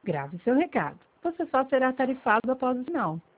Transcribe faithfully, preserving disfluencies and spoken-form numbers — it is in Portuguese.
Grave seu recado. Você só será tarifado após o sinal.